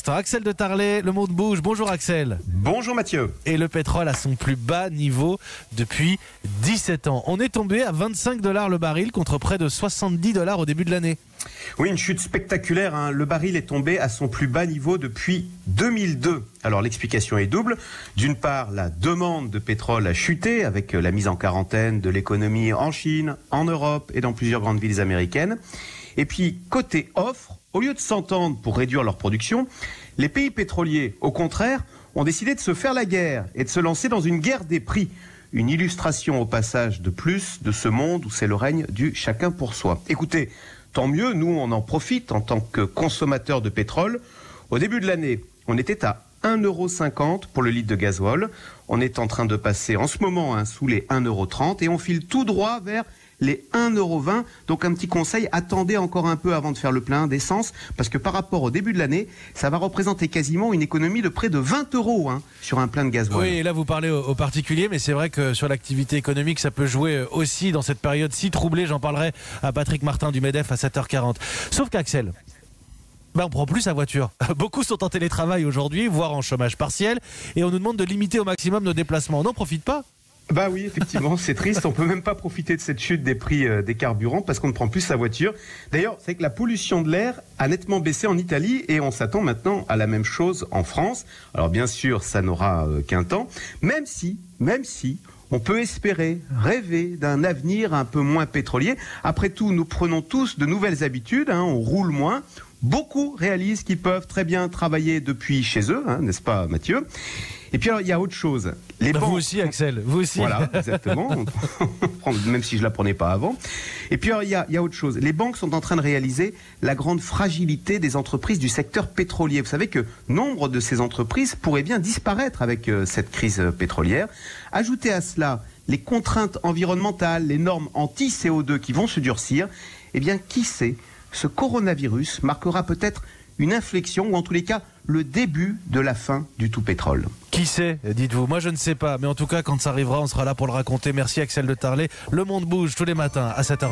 instant. Axel de Tarlet, Le Monde bouge. Bonjour Axel. Bonjour Mathieu. Et le pétrole à son plus bas niveau depuis 17 ans. On est tombé à 25 $ le baril contre près de 70 $ au début de l'année. Oui, une chute spectaculaire, hein. Le baril est tombé à son plus bas niveau depuis 2002. Alors l'explication est double. D'une part, la demande de pétrole a chuté avec la mise en quarantaine de l'économie en Chine, en Europe et dans plusieurs grandes villes américaines. Et puis, côté offre, au lieu de s'entendre pour réduire leur production, les pays pétroliers, au contraire, ont décidé de se faire la guerre et de se lancer dans une guerre des prix. Une illustration au passage de plus de ce monde où c'est le règne du chacun pour soi. Écoutez, tant mieux, nous on en profite en tant que consommateurs de pétrole. Au début de l'année, on était à 1,50 € pour le litre de gasoil. On est en train de passer en ce moment sous les 1,30 € et on file tout droit vers les 1,20 €. Donc un petit conseil, attendez encore un peu avant de faire le plein d'essence, parce que par rapport au début de l'année, ça va représenter quasiment une économie de près de 20 € sur un plein de gasoil. Oui, et là vous parlez aux particuliers, mais c'est vrai que sur l'activité économique, ça peut jouer aussi dans cette période si troublée. J'en parlerai à Patrick Martin du MEDEF à 7h40. Sauf qu'Axel, on prend plus sa voiture. Beaucoup sont en télétravail aujourd'hui, voire en chômage partiel, et on nous demande de limiter au maximum nos déplacements. On n'en profite pas? Bah oui, effectivement, c'est triste. On peut même pas profiter de cette chute des prix des carburants parce qu'on ne prend plus sa voiture. D'ailleurs, c'est que la pollution de l'air a nettement baissé en Italie et on s'attend maintenant à la même chose en France. Alors bien sûr, ça n'aura qu'un temps, même si on peut espérer, rêver d'un avenir un peu moins pétrolier. Après tout, nous prenons tous de nouvelles habitudes, on roule moins. Beaucoup réalisent qu'ils peuvent très bien travailler depuis chez eux, n'est-ce pas Mathieu ? Et puis alors, il y a autre chose. Les banques... Vous aussi Axel, vous aussi. Voilà, exactement. Même si je la prenais pas avant. Et puis alors, il y a autre chose. Les banques sont en train de réaliser la grande fragilité des entreprises du secteur pétrolier. Vous savez que nombre de ces entreprises pourraient bien disparaître avec cette crise pétrolière. Ajoutez à cela les contraintes environnementales, les normes anti-CO2 qui vont se durcir. Eh bien, qui sait, ce coronavirus marquera peut-être une inflexion ou en tous les cas le début de la fin du tout pétrole. Qui sait, dites-vous. Moi je ne sais pas, mais en tout cas quand ça arrivera on sera là pour le raconter. Merci Axel de Tarlet. Le Monde bouge tous les matins à 7h.